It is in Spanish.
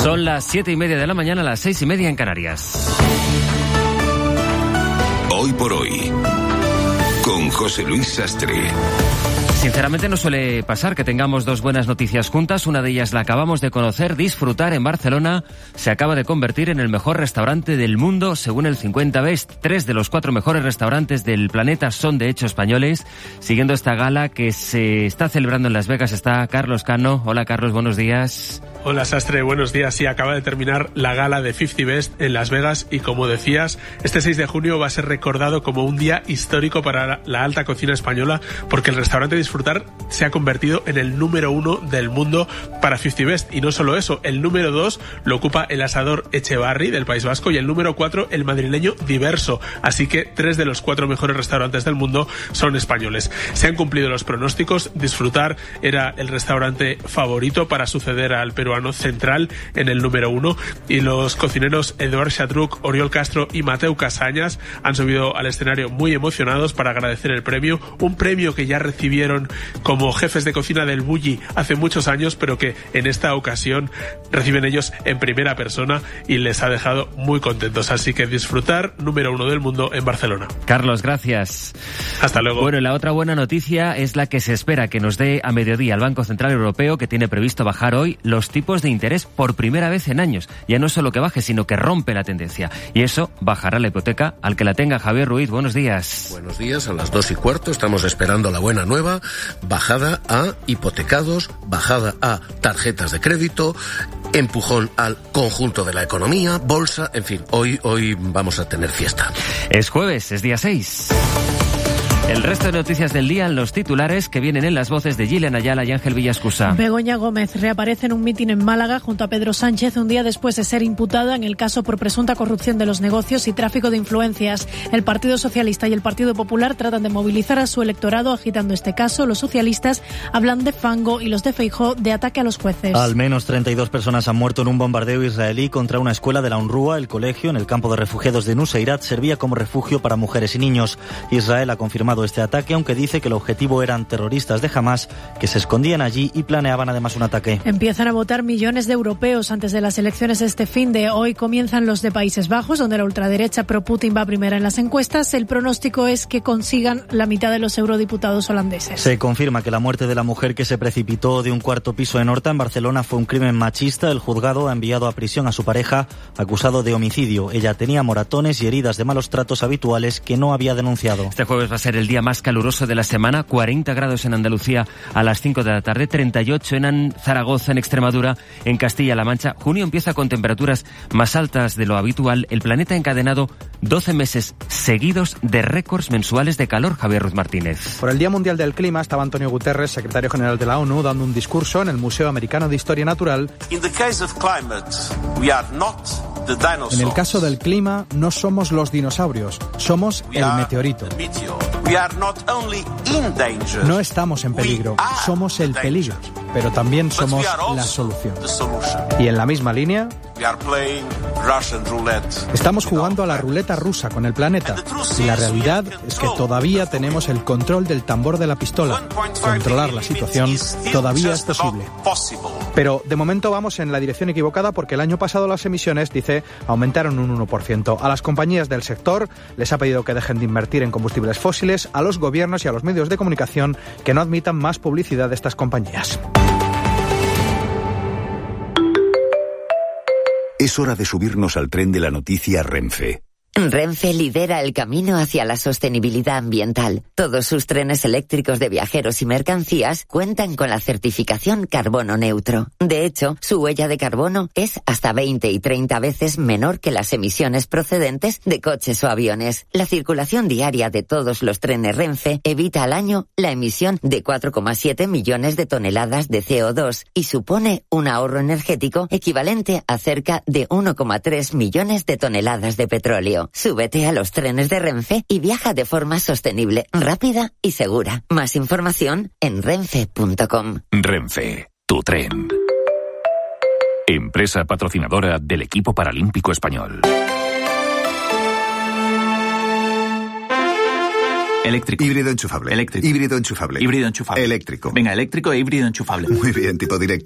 Son las 7:30 de la mañana, las 6:30 en Canarias. Hoy por hoy, con José Luis Sastre. Sinceramente no suele pasar que tengamos dos buenas noticias juntas. Una de ellas la acabamos de conocer. Disfrutar en Barcelona se acaba de convertir en el mejor restaurante del mundo según el 50 Best. 3 de los 4 mejores restaurantes del planeta son de hecho españoles. Siguiendo esta gala que se está celebrando en Las Vegas está Carlos Cano. Hola Carlos, buenos días. Hola Sastre, buenos días. Sí, acaba de terminar la gala de 50 Best en Las Vegas y como decías, este 6 de junio va a ser recordado como un día histórico para la alta cocina española porque el restaurante Disfrutar se ha convertido en el número 1 del mundo para 50 Best. Y no solo eso, el número 2 lo ocupa el asador Echevarri del País Vasco y el número 4 el madrileño Diverso. Así que 3 de los 4 mejores restaurantes del mundo son españoles. Se han cumplido los pronósticos. Disfrutar era el restaurante favorito para suceder al peruano Central en el número 1 y los cocineros Eduard Chatruc, Oriol Castro y Mateu Casañas han subido al escenario muy emocionados para agradecer el premio, un premio que ya recibieron como jefes de cocina del Bulli hace muchos años, pero que en esta ocasión reciben ellos en primera persona y les ha dejado muy contentos. Así que Disfrutar, número 1 del mundo en Barcelona. Carlos, gracias. Hasta luego. Bueno, la otra buena noticia es la que se espera que nos dé a mediodía el Banco Central Europeo, que tiene previsto bajar hoy los tipos de interés por primera vez en años. Ya no es solo que baje, sino que rompe la tendencia. Y eso bajará la hipoteca al que la tenga. Javier Ruiz, buenos días. Buenos días, a las 2:15 estamos esperando la buena nueva. Bajada a hipotecados, bajada a tarjetas de crédito, empujón al conjunto de la economía, bolsa, en fin, hoy vamos a tener fiesta. Es jueves, es día 6. El resto de noticias del día en los titulares que vienen en las voces de Gillian Ayala y Ángel Villascusa. Begoña Gómez reaparece en un mitin en Málaga junto a Pedro Sánchez un día después de ser imputada en el caso por presunta corrupción de los negocios y tráfico de influencias. El Partido Socialista y el Partido Popular tratan de movilizar a su electorado agitando este caso. Los socialistas hablan de fango y los de Feijóo de ataque a los jueces. Al menos 32 personas han muerto en un bombardeo israelí contra una escuela de la UNRWA. El colegio en el campo de refugiados de Nuseirat servía como refugio para mujeres y niños. Israel ha confirmado este ataque, aunque dice que el objetivo eran terroristas de Hamás que se escondían allí y planeaban además un ataque. Empiezan a votar millones de europeos antes de las elecciones este fin de hoy. Comienzan los de Países Bajos, donde la ultraderecha pro-Putin va primera en las encuestas. El pronóstico es que consigan la mitad de los eurodiputados holandeses. Se confirma que la muerte de la mujer que se precipitó de un cuarto piso en Horta, en Barcelona, fue un crimen machista. El juzgado ha enviado a prisión a su pareja, acusado de homicidio. Ella tenía moratones y heridas de malos tratos habituales que no había denunciado. Este jueves va a ser el día más caluroso de la semana, 40 grados en Andalucía a las 5 de la tarde, 38 en Zaragoza, en Extremadura, en Castilla-La Mancha. Junio empieza con temperaturas más altas de lo habitual. El planeta ha encadenado 12 meses seguidos de récords mensuales de calor. Javier Ruiz Martínez. Por el Día Mundial del Clima estaba Antonio Guterres, secretario general de la ONU, dando un discurso en el Museo Americano de Historia Natural. En el caso del clima, no somos los dinosaurios, somos el meteorito. No estamos en peligro, somos el peligro, pero también somos la solución. Y en la misma línea, estamos jugando a la ruleta rusa con el planeta. Y la realidad es que todavía tenemos el control del tambor de la pistola. Controlar la situación todavía es posible. Pero de momento vamos en la dirección equivocada porque el año pasado las emisiones, dice, aumentaron un 1%. A las compañías del sector les ha pedido que dejen de invertir en combustibles fósiles, a los gobiernos y a los medios de comunicación que no admitan más publicidad de estas compañías. Es hora de subirnos al tren de la noticia Renfe. Renfe lidera el camino hacia la sostenibilidad ambiental. Todos sus trenes eléctricos de viajeros y mercancías cuentan con la certificación carbono neutro. De hecho, su huella de carbono es hasta 20 y 30 veces menor que las emisiones procedentes de coches o aviones. La circulación diaria de todos los trenes Renfe evita al año la emisión de 4,7 millones de toneladas de CO2 y supone un ahorro energético equivalente a cerca de 1,3 millones de toneladas de petróleo. Súbete a los trenes de Renfe y viaja de forma sostenible, rápida y segura. Más información en renfe.com. Renfe, tu tren. Empresa patrocinadora del equipo paralímpico español. Eléctrico. Híbrido enchufable. Eléctrico. Híbrido enchufable. Híbrido enchufable. Eléctrico. Venga, eléctrico e híbrido enchufable. Muy bien, tipo directo.